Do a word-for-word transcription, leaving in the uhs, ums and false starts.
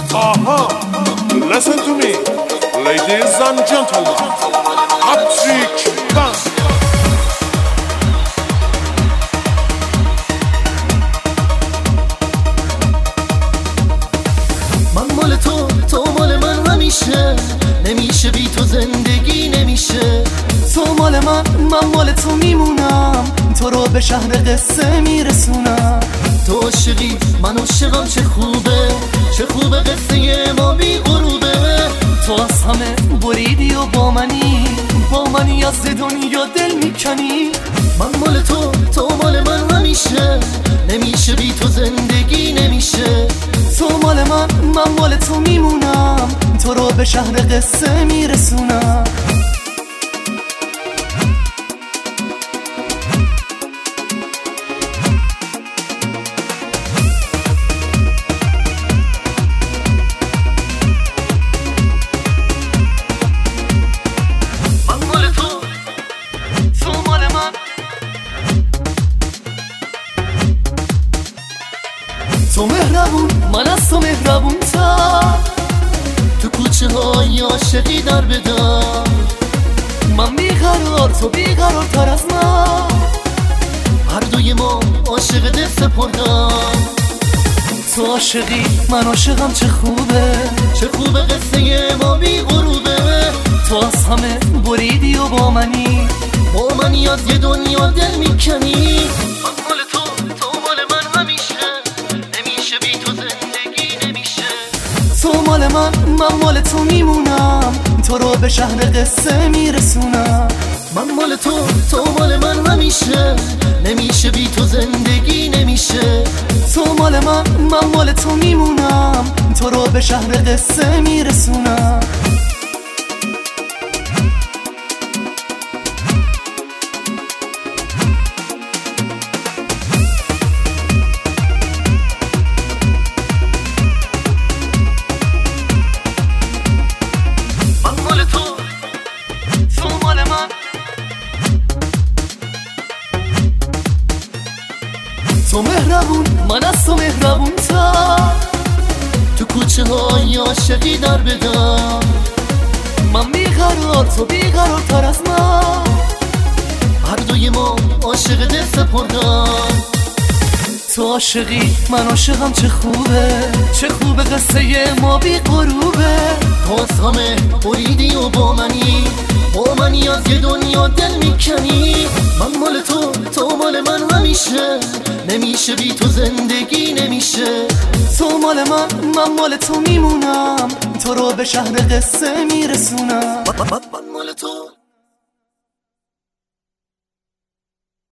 Aha, listen to me, ladies and gentlemen. Patrick Band. من مال تو، تو مال من همیشه، نمیشه بی تو زندگی نمیشه. تو مال من، من مال تو میمونم، تو رو به شهر قصه میرسونم. تو عاشقی، من عاشقم، چه خوبه، چه خوبه قصه ما بی غروبه. تو از همه بریدی و با منی، با منی از دنیا دل میکنی. من مال تو، تو مال من همیشه، نمیشه بی تو زندگی نمیشه. تو مال من، من مال تو میمونم، تو رو به شهر قصه میرسونم. تو مهربون، من از تو مهربون تر، تو کوچه های عاشقی در بدار. من بیقرار، تو بیقرار تر از من، هر دوی ما عاشق دل سپردم. تو عاشقی، من عاشقم، چه خوبه، چه خوبه قصه ما بی غروبه. تو از همه بریدی و با منی، با منی از یه دنیا دل میکنی. تو مال من، من مال تو میمونم، تو رو به شهر قصه میرسونم. من مال تو، تو مال من همیشه، نمیشه بی تو زندگی نمیشه. تو مال من، من مال تو میمونم، تو رو به شهر قصه میرسونم. تو مهربون، من از تو مهربون تر، تو کوچه های عاشقی در بدار. من بیقرار، تو بیقرار تر از من، هر دوی ما عاشق دل سپردم. تو عاشقی، من عاشقم، چه خوبه، چه خوبه قصه ما بی غروبه. تو از همه بریدی و با منی، با منی از یه دنیا دل میکنی. من مال تو، تو مال من همیشه، نمیشه بی تو زندگی نمیشه. تو مال من، من مال تو میمونم، تو رو به شهر قصه میرسونم. من مال تو